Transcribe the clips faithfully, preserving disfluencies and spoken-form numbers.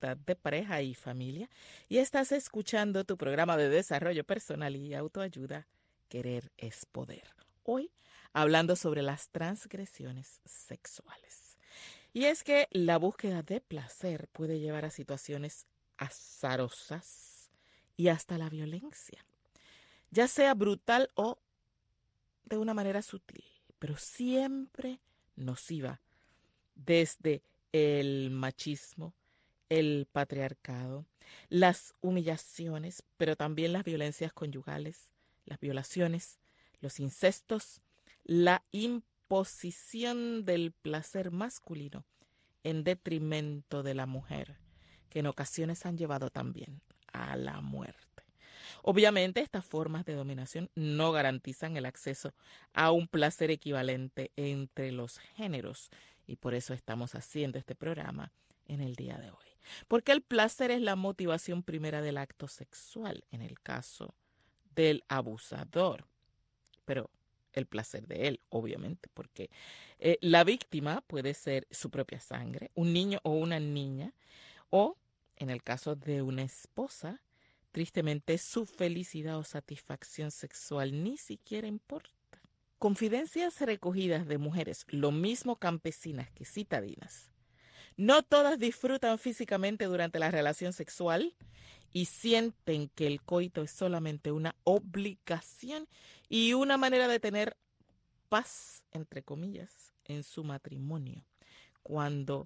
libertad de pareja y familia y estás escuchando tu programa de desarrollo personal y autoayuda, Querer es Poder. Hoy hablando sobre las transgresiones sexuales. Y es que la búsqueda de placer puede llevar a situaciones azarosas y hasta la violencia, ya sea brutal o de una manera sutil, pero siempre nociva, desde el machismo, el patriarcado, las humillaciones, pero también las violencias conyugales, las violaciones, los incestos, la imposición del placer masculino en detrimento de la mujer, que en ocasiones han llevado también a la muerte. Obviamente, estas formas de dominación no garantizan el acceso a un placer equivalente entre los géneros y por eso estamos haciendo este programa en el día de hoy. Porque el placer es la motivación primera del acto sexual en el caso del abusador, pero el placer de él, obviamente, porque eh, la víctima puede ser su propia sangre, un niño o una niña, o en el caso de una esposa, tristemente su felicidad o satisfacción sexual ni siquiera importa. Confidencias recogidas de mujeres, lo mismo campesinas que citadinas. No todas disfrutan físicamente durante la relación sexual y sienten que el coito es solamente una obligación y una manera de tener paz, entre comillas, en su matrimonio, cuando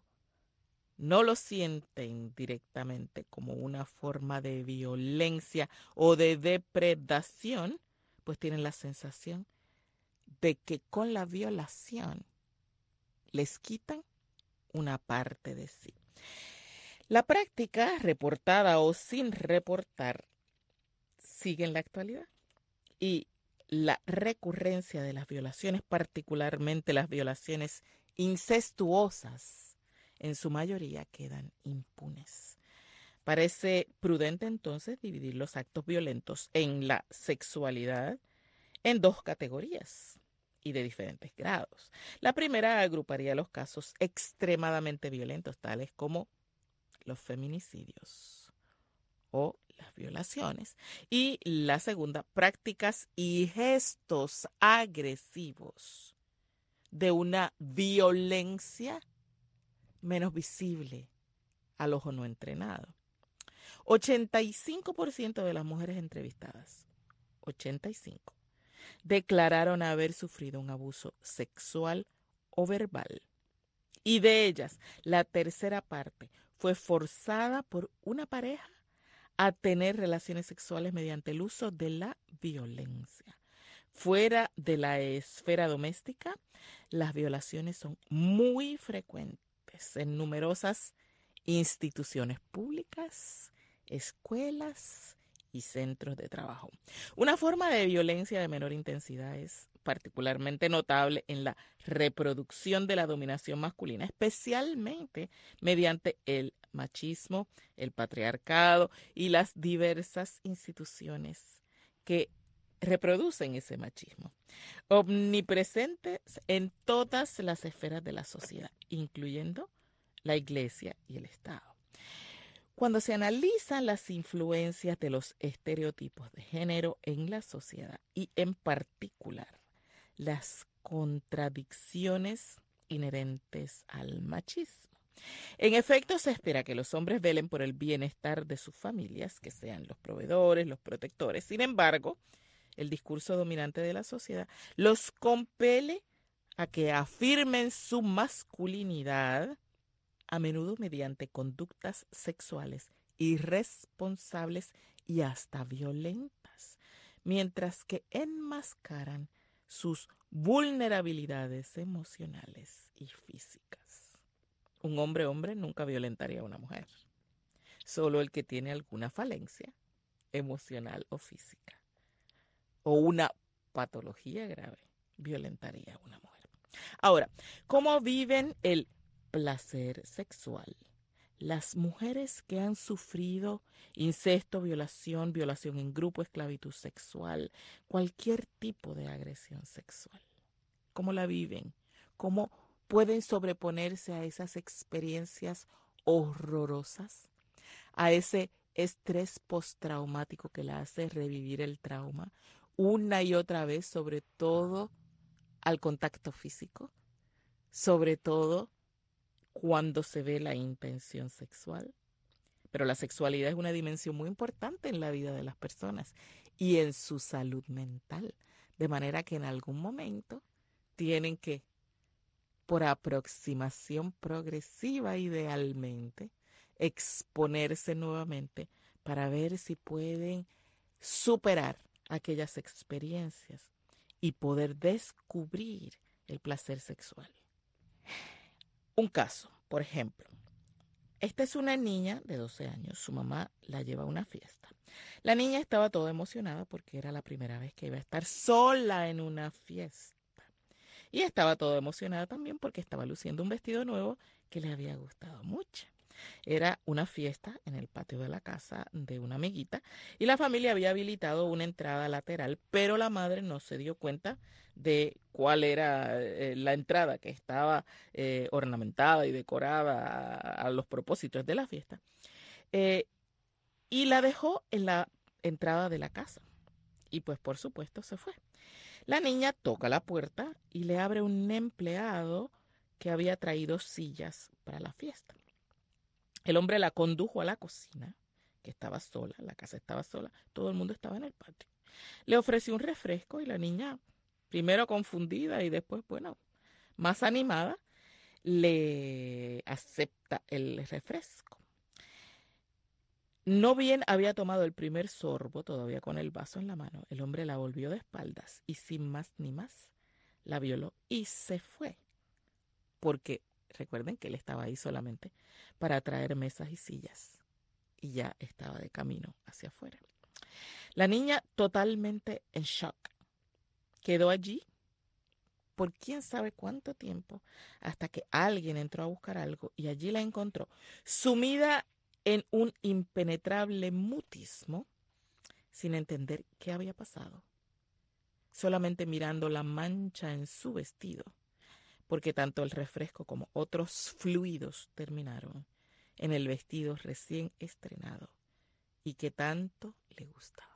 no lo sienten directamente como una forma de violencia o de depredación, pues tienen la sensación de que con la violación les quitan una parte de sí. La práctica, reportada o sin reportar, sigue en la actualidad y la recurrencia de las violaciones, particularmente las violaciones incestuosas, en su mayoría quedan impunes. Parece prudente entonces dividir los actos violentos en la sexualidad en dos categorías y de diferentes grados. La primera agruparía los casos extremadamente violentos, tales como los feminicidios o las violaciones. Y la segunda, prácticas y gestos agresivos de una violencia menos visible al ojo no entrenado. ochenta y cinco por ciento de las mujeres entrevistadas, ochenta y cinco, declararon haber sufrido un abuso sexual o verbal. Y de ellas, la tercera parte fue forzada por una pareja a tener relaciones sexuales mediante el uso de la violencia. Fuera de la esfera doméstica, las violaciones son muy frecuentes en numerosas instituciones públicas, escuelas y centros de trabajo. Una forma de violencia de menor intensidad es particularmente notable en la reproducción de la dominación masculina, especialmente mediante el machismo, el patriarcado y las diversas instituciones que reproducen ese machismo, omnipresentes en todas las esferas de la sociedad, incluyendo la Iglesia y el Estado. Cuando se analizan las influencias de los estereotipos de género en la sociedad y en particular las contradicciones inherentes al machismo, en efecto se espera que los hombres velen por el bienestar de sus familias, que sean los proveedores, los protectores. Sin embargo, el discurso dominante de la sociedad los compele a que afirmen su masculinidad, a menudo mediante conductas sexuales irresponsables y hasta violentas, mientras que enmascaran sus vulnerabilidades emocionales y físicas. Un hombre hombre nunca violentaría a una mujer, solo el que tiene alguna falencia emocional o física o una patología grave violentaría a una mujer. Ahora, ¿cómo viven el placer sexual las mujeres que han sufrido incesto, violación, violación en grupo, esclavitud sexual, cualquier tipo de agresión sexual? ¿Cómo la viven? ¿Cómo pueden sobreponerse a esas experiencias horrorosas? a ese estrés postraumático que la hace revivir el trauma una y otra vez, sobre todo al contacto físico, sobre todo cuando se ve la intención sexual. Pero la sexualidad es una dimensión muy importante en la vida de las personas y en su salud mental, de manera que en algún momento tienen que, por aproximación progresiva idealmente, exponerse nuevamente para ver si pueden superar aquellas experiencias y poder descubrir el placer sexual. Un caso, por ejemplo. Esta es una niña de doce años, su mamá la lleva a una fiesta. La niña estaba toda emocionada porque era la primera vez que iba a estar sola en una fiesta. Y estaba toda emocionada también porque estaba luciendo un vestido nuevo que le había gustado mucho. Era una fiesta en el patio de la casa de una amiguita y la familia había habilitado una entrada lateral, pero la madre no se dio cuenta de cuál era eh, la entrada que estaba eh, ornamentada y decorada a, a los propósitos de la fiesta. Eh, y la dejó en la entrada de la casa. Y pues por supuesto se fue. La niña toca la puerta y le abre un empleado que había traído sillas para la fiesta. El hombre la condujo a la cocina, que estaba sola, la casa estaba sola, todo el mundo estaba en el patio. Le ofreció un refresco y la niña, primero confundida y después, bueno, más animada, le acepta el refresco. No bien había tomado el primer sorbo, todavía con el vaso en la mano, el hombre la volvió de espaldas y sin más ni más la violó y se fue. Porque recuerden que él estaba ahí solamente para traer mesas y sillas y ya estaba de camino hacia afuera. La niña, totalmente en shock, quedó allí por quién sabe cuánto tiempo hasta que alguien entró a buscar algo y allí la encontró sumida en un impenetrable mutismo sin entender qué había pasado, solamente mirando la mancha en su vestido, porque tanto el refresco como otros fluidos terminaron en el vestido recién estrenado y que tanto le gustaba.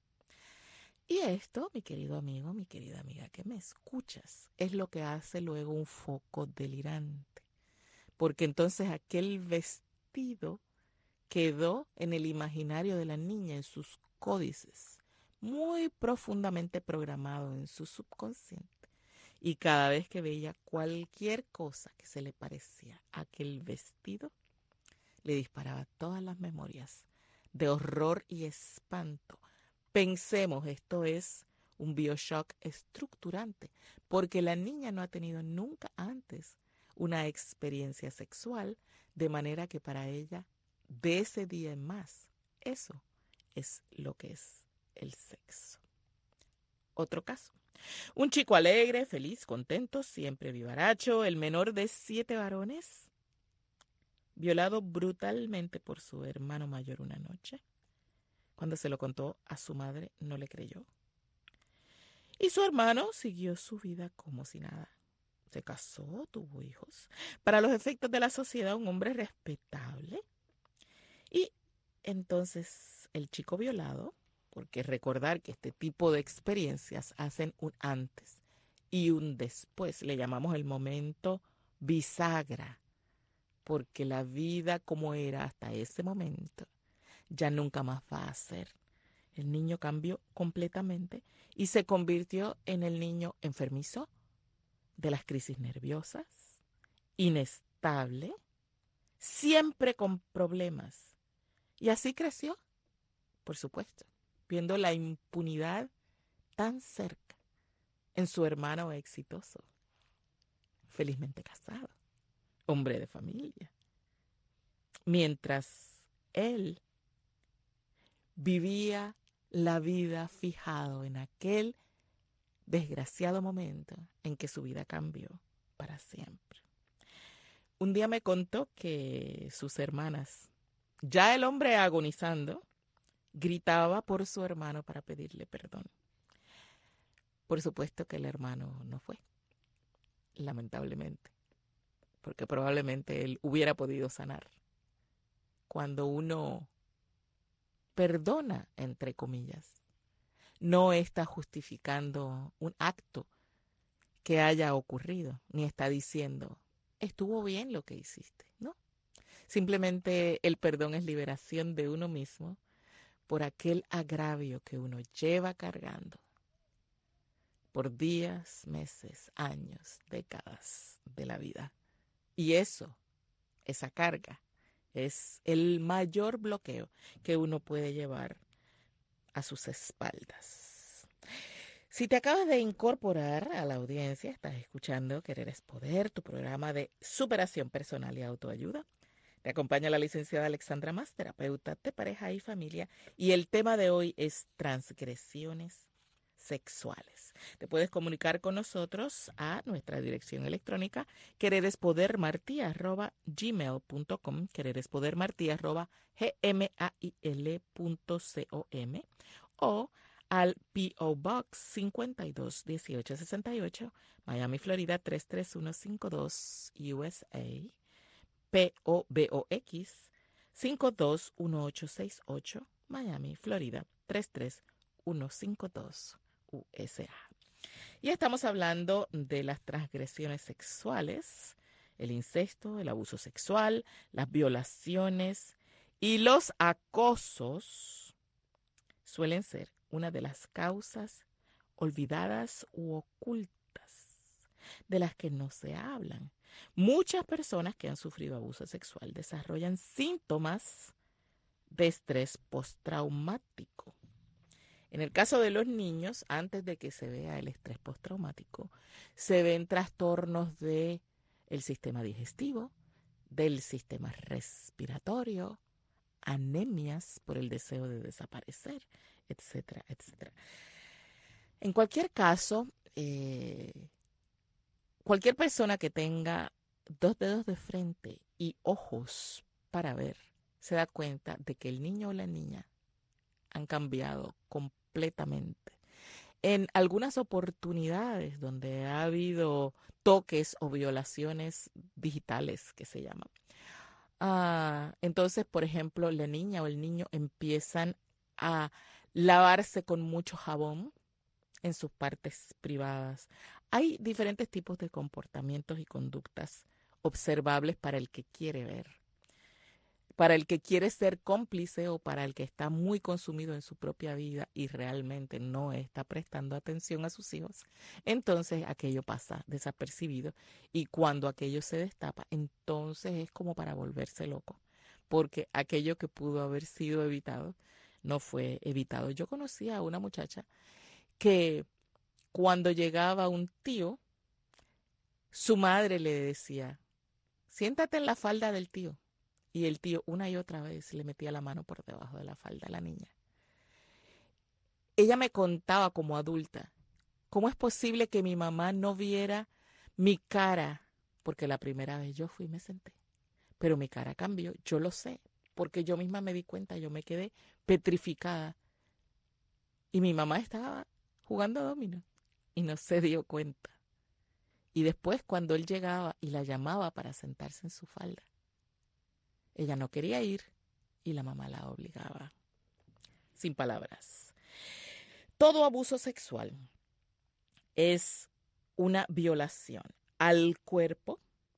Y esto, mi querido amigo, mi querida amiga que me escuchas, es lo que hace luego un foco delirante, porque entonces aquel vestido quedó en el imaginario de la niña, en sus códices, muy profundamente programado en su subconsciente. Y cada vez que veía cualquier cosa que se le parecía a aquel vestido, le disparaba todas las memorias de horror y espanto. Pensemos, esto es un BioShock estructurante, porque la niña no ha tenido nunca antes una experiencia sexual, de manera que para ella, de ese día en más, eso es lo que es el sexo. Otro caso. Un chico alegre, feliz, contento, siempre vivaracho, el menor de siete varones, violado brutalmente por su hermano mayor una noche. Cuando se lo contó a su madre, no le creyó. Y su hermano siguió su vida como si nada. Se casó, tuvo hijos. Para los efectos de la sociedad, un hombre respetable. Y entonces el chico violado, porque recordar que este tipo de experiencias hacen un antes y un después, le llamamos el momento bisagra, porque la vida como era hasta ese momento ya nunca más va a ser. El niño cambió completamente y se convirtió en el niño enfermizo, de las crisis nerviosas, inestable, siempre con problemas. Y así creció, por supuesto, viendo la impunidad tan cerca en su hermano exitoso, felizmente casado, hombre de familia. Mientras él vivía la vida fijado en aquel desgraciado momento en que su vida cambió para siempre. Un día me contó que sus hermanas, ya el hombre agonizando, gritaba por su hermano para pedirle perdón. Por supuesto que el hermano no fue, lamentablemente, porque probablemente él hubiera podido sanar. Cuando uno perdona, entre comillas. No está justificando un acto que haya ocurrido, ni está diciendo, estuvo bien lo que hiciste, ¿no? Simplemente el perdón es liberación de uno mismo por aquel agravio que uno lleva cargando por días, meses, años, décadas de la vida. Y eso, esa carga, es el mayor bloqueo que uno puede llevar a sus espaldas. Si te acabas de incorporar a la audiencia, estás escuchando Querer es Poder, tu programa de superación personal y autoayuda. Te acompaña la licenciada Alexandra Mas, terapeuta de pareja y familia, y el tema de hoy es transgresiones sexuales. Te puedes comunicar con nosotros a nuestra dirección electrónica quererespodermarti arroba gmail punto com, quererespodermarti arroba gmail punto com, o al P O Box cincuenta y dos dieciocho sesenta y ocho, Miami, Florida tres tres uno cinco dos, U S A. P O B O X cinco dos uno ocho seis ocho, Miami, Florida tres tres uno cinco dos, U S A. Y estamos hablando de las transgresiones sexuales, el incesto, el abuso sexual, las violaciones y los acosos suelen ser una de las causas olvidadas u ocultas de las que no se hablan. Muchas personas que han sufrido abuso sexual desarrollan síntomas de estrés postraumático. En el caso de los niños, antes de que se vea el estrés postraumático, se ven trastornos del sistema digestivo, del sistema respiratorio, anemias por el deseo de desaparecer, etcétera, etcétera. En cualquier caso, eh, cualquier persona que tenga dos dedos de frente y ojos para ver, se da cuenta de que el niño o la niña han cambiado completamente. En algunas oportunidades donde ha habido toques o violaciones digitales, que se llaman. Ah, entonces, por ejemplo, la niña o el niño empiezan a lavarse con mucho jabón en sus partes privadas. Hay diferentes tipos de comportamientos y conductas observables para el que quiere ver, para el que quiere ser cómplice o para el que está muy consumido en su propia vida y realmente no está prestando atención a sus hijos. Entonces aquello pasa desapercibido y cuando aquello se destapa, entonces es como para volverse loco, porque aquello que pudo haber sido evitado no fue evitado. Yo conocí a una muchacha que cuando llegaba un tío, su madre le decía, siéntate en la falda del tío. Y el tío una y otra vez le metía la mano por debajo de la falda a la niña. Ella me contaba como adulta, ¿cómo es posible que mi mamá no viera mi cara? Porque la primera vez yo fui y me senté, pero mi cara cambió, yo lo sé, porque yo misma me di cuenta, yo me quedé petrificada. Y mi mamá estaba jugando dominó y no se dio cuenta. Y después cuando él llegaba y la llamaba para sentarse en su falda, ella no quería ir y la mamá la obligaba. Sin palabras. Todo abuso sexual es una violación al cuerpo,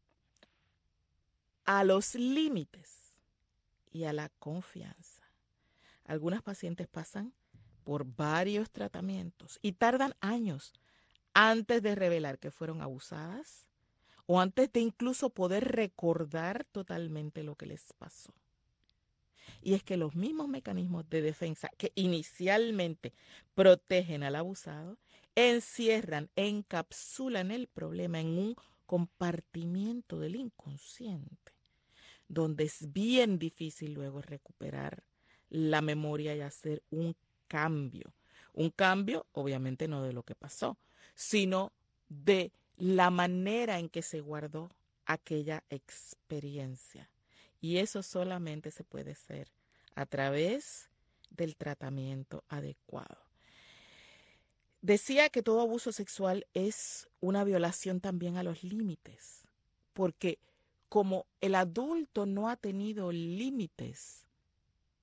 a los límites y a la confianza. Algunas pacientes pasan por varios tratamientos y tardan años antes de revelar que fueron abusadas o antes de incluso poder recordar totalmente lo que les pasó. Y es que los mismos mecanismos de defensa que inicialmente protegen al abusado encierran, encapsulan el problema en un compartimiento del inconsciente, donde es bien difícil luego recuperar la memoria y hacer un cambio. Un cambio, obviamente, no de lo que pasó, sino de la manera en que se guardó aquella experiencia. Y eso solamente se puede hacer a través del tratamiento adecuado. Decía que todo abuso sexual es una violación también a los límites, porque como el adulto no ha tenido límites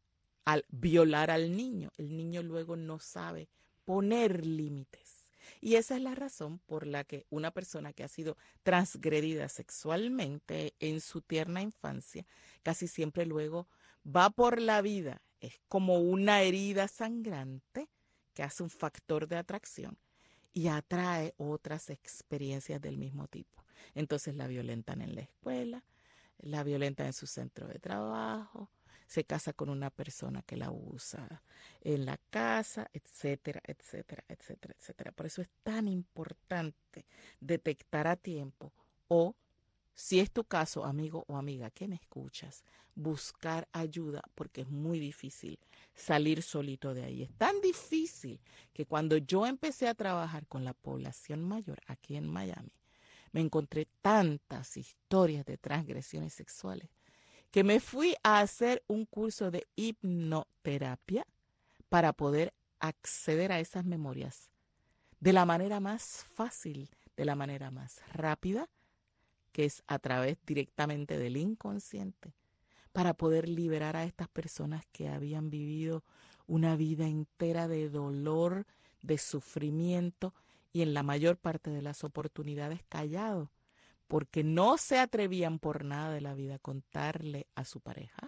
al violar al niño. El niño luego no sabe poner límites. Y esa es la razón por la que una persona que ha sido transgredida sexualmente en su tierna infancia, casi siempre luego va por la vida. Es como una herida sangrante que hace un factor de atracción y atrae otras experiencias del mismo tipo. Entonces la violentan en la escuela, la violentan en su centro de trabajo, se casa con una persona que la usa en la casa, etcétera, etcétera, etcétera, etcétera. Por eso es tan importante detectar a tiempo o, si es tu caso, amigo o amiga que me escuchas, buscar ayuda porque es muy difícil salir solito de ahí. Es tan difícil que cuando yo empecé a trabajar con la población mayor aquí en Miami, me encontré tantas historias de transgresiones sexuales que me fui a hacer un curso de hipnoterapia para poder acceder a esas memorias de la manera más fácil, de la manera más rápida, que es a través directamente del inconsciente, para poder liberar a estas personas que habían vivido una vida entera de dolor, de sufrimiento y en la mayor parte de las oportunidades callado, porque no se atrevían por nada de la vida a contarle a su pareja,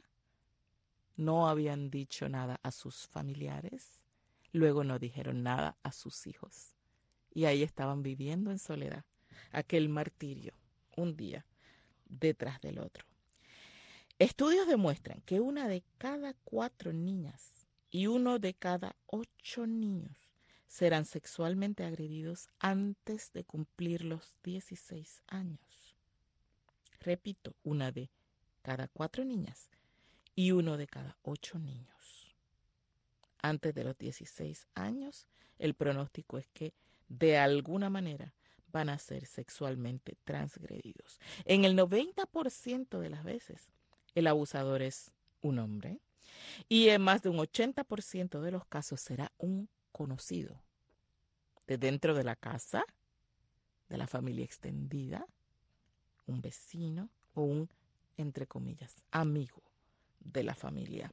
no habían dicho nada a sus familiares, luego no dijeron nada a sus hijos. Y ahí estaban viviendo en soledad, aquel martirio, un día detrás del otro. Estudios demuestran que una de cada cuatro niñas y uno de cada ocho niños serán sexualmente agredidos antes de cumplir los dieciséis años. Repito, una de cada cuatro niñas y uno de cada ocho niños. Antes de los dieciséis años, el pronóstico es que de alguna manera van a ser sexualmente transgredidos. En el noventa por ciento de las veces, el abusador es un hombre y en más de un ochenta por ciento de los casos será un conocido de dentro de la casa, de la familia extendida, un vecino o un, entre comillas, amigo de la familia.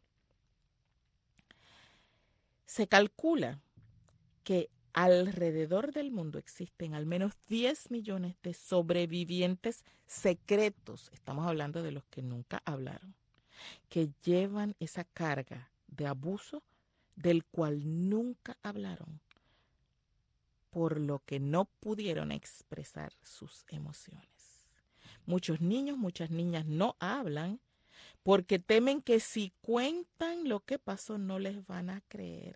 Se calcula que alrededor del mundo existen al menos diez millones de sobrevivientes secretos, estamos hablando de los que nunca hablaron, que llevan esa carga de abuso del cual nunca hablaron, por lo que no pudieron expresar sus emociones. Muchos niños, muchas niñas no hablan porque temen que si cuentan lo que pasó no les van a creer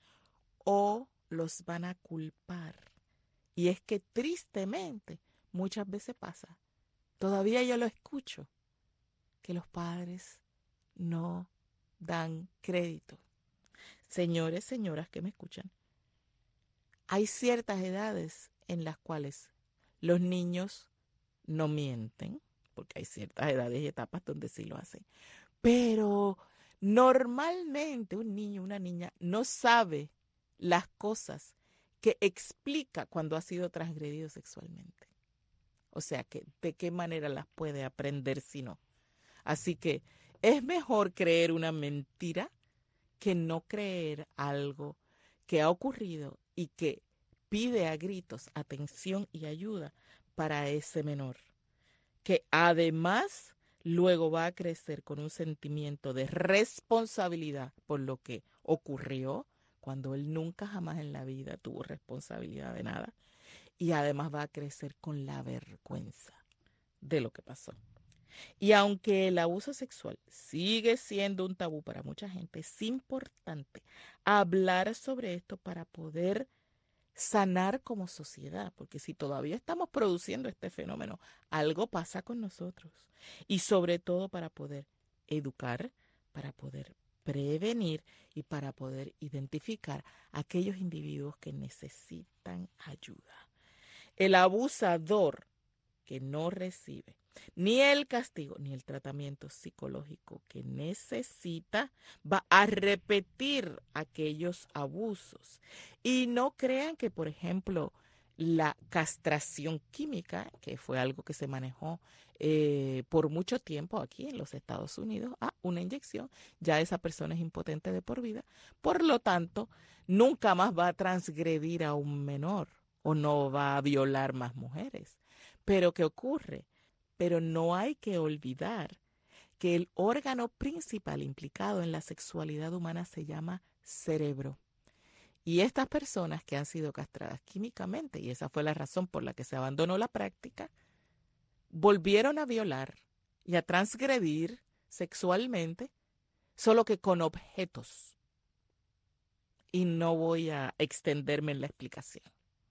o los van a culpar. Y es que tristemente muchas veces pasa, todavía yo lo escucho, que los padres no dan crédito. Señores, señoras que me escuchan, hay ciertas edades en las cuales los niños no mienten, porque hay ciertas edades y etapas donde sí lo hacen. Pero normalmente un niño, una niña no sabe las cosas que explica cuando ha sido transgredido sexualmente. O sea, que de qué manera las puede aprender si no. Así que es mejor creer una mentira que no creer algo que ha ocurrido y que pide a gritos atención y ayuda para ese menor, que además luego va a crecer con un sentimiento de responsabilidad por lo que ocurrió cuando él nunca jamás en la vida tuvo responsabilidad de nada, y además va a crecer con la vergüenza de lo que pasó. Y aunque el abuso sexual sigue siendo un tabú para mucha gente, es importante hablar sobre esto para poder sanar como sociedad, porque si todavía estamos produciendo este fenómeno, algo pasa con nosotros. Y sobre todo para poder educar, para poder prevenir y para poder identificar a aquellos individuos que necesitan ayuda. El abusador que no recibe ni el castigo ni el tratamiento psicológico que necesita va a repetir aquellos abusos. Y no crean que, por ejemplo, la castración química, que fue algo que se manejó eh, por mucho tiempo aquí en los Estados Unidos, ah, una inyección, ya esa persona es impotente de por vida. Por lo tanto, nunca más va a transgredir a un menor o no va a violar más mujeres. Pero ¿qué ocurre? Pero no hay que olvidar que el órgano principal implicado en la sexualidad humana se llama cerebro. Y estas personas que han sido castradas químicamente, y esa fue la razón por la que se abandonó la práctica, volvieron a violar y a transgredir sexualmente, solo que con objetos. Y no voy a extenderme en la explicación.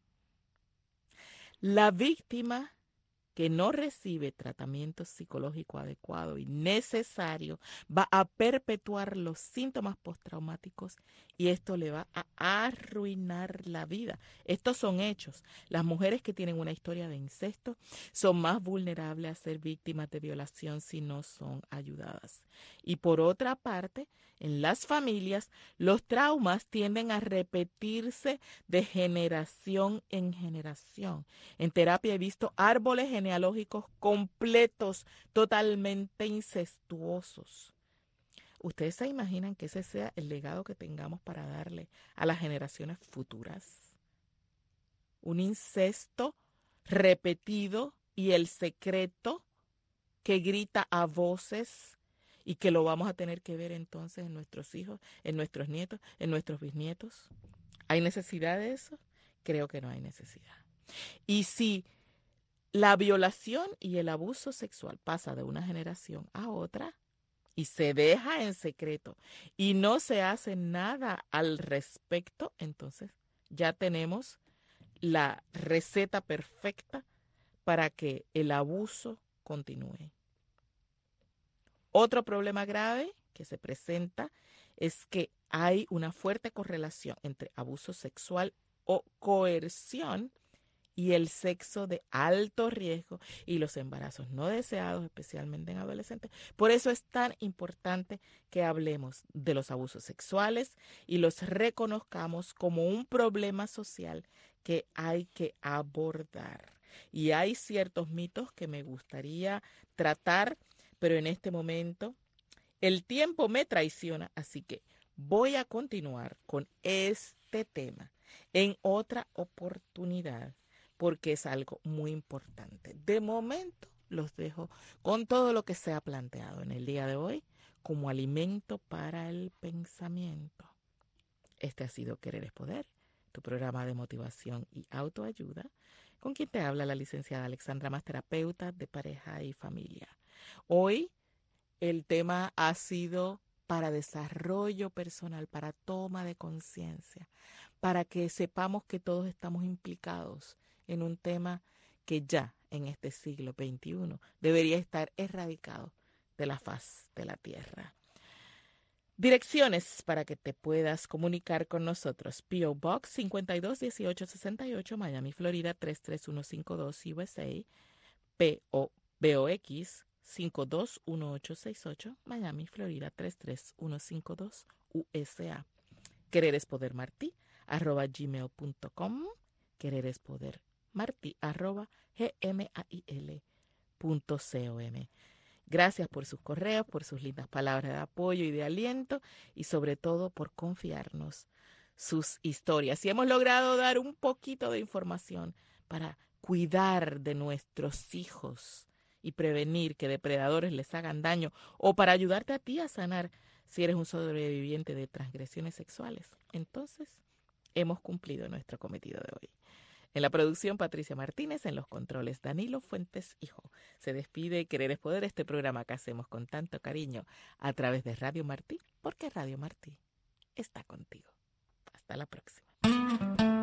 La víctima que no recibe tratamiento psicológico adecuado y necesario va a perpetuar los síntomas postraumáticos y esto le va a arruinar la vida. Estos son hechos. Las mujeres que tienen una historia de incesto son más vulnerables a ser víctimas de violación si no son ayudadas. Y por otra parte, en las familias, los traumas tienden a repetirse de generación en generación. En terapia he visto árboles genealógicos completos, totalmente incestuosos. ¿Ustedes se imaginan que ese sea el legado que tengamos para darle a las generaciones futuras? Un incesto repetido y el secreto que grita a voces y que lo vamos a tener que ver entonces en nuestros hijos, en nuestros nietos, en nuestros bisnietos. ¿Hay necesidad de eso? Creo que no hay necesidad. Y si la violación y el abuso sexual pasa de una generación a otra y se deja en secreto y no se hace nada al respecto, entonces ya tenemos la receta perfecta para que el abuso continúe. Otro problema grave que se presenta es que hay una fuerte correlación entre abuso sexual o coerción y el sexo de alto riesgo y los embarazos no deseados, especialmente en adolescentes. Por eso es tan importante que hablemos de los abusos sexuales y los reconozcamos como un problema social que hay que abordar. Y hay ciertos mitos que me gustaría tratar, pero en este momento el tiempo me traiciona, así que voy a continuar con este tema en otra oportunidad, porque es algo muy importante. De momento los dejo con todo lo que se ha planteado en el día de hoy como alimento para el pensamiento. Este ha sido Querer es Poder, tu programa de motivación y autoayuda, con quien te habla la licenciada Alexandra Mas, terapeuta de pareja y familia. Hoy el tema ha sido para desarrollo personal, para toma de conciencia, para que sepamos que todos estamos implicados en un tema que ya en este siglo veintiuno debería estar erradicado de la faz de la tierra. Direcciones para que te puedas comunicar con nosotros. P O. Box cincuenta y dos dieciocho sesenta y ocho, Miami, Florida tres tres uno cinco dos, U S A. P O. B O X cinco dos uno ocho seis ocho, Miami, Florida tres tres uno cinco dos, U S A. Querer es Poder Martí, arroba gmail punto com. Querer es Poder Martí, arroba gmail punto com. Gracias por sus correos, por sus lindas palabras de apoyo y de aliento y sobre todo por confiarnos sus historias. Y hemos logrado dar un poquito de información para cuidar de nuestros hijos y prevenir que depredadores les hagan daño o para ayudarte a ti a sanar si eres un sobreviviente de transgresiones sexuales. Entonces, hemos cumplido nuestro cometido de hoy. En la producción, Patricia Martínez, en los controles, Danilo Fuentes Hijo. Se despide Querer es Poder, este programa que hacemos con tanto cariño a través de Radio Martí, porque Radio Martí está contigo. Hasta la próxima.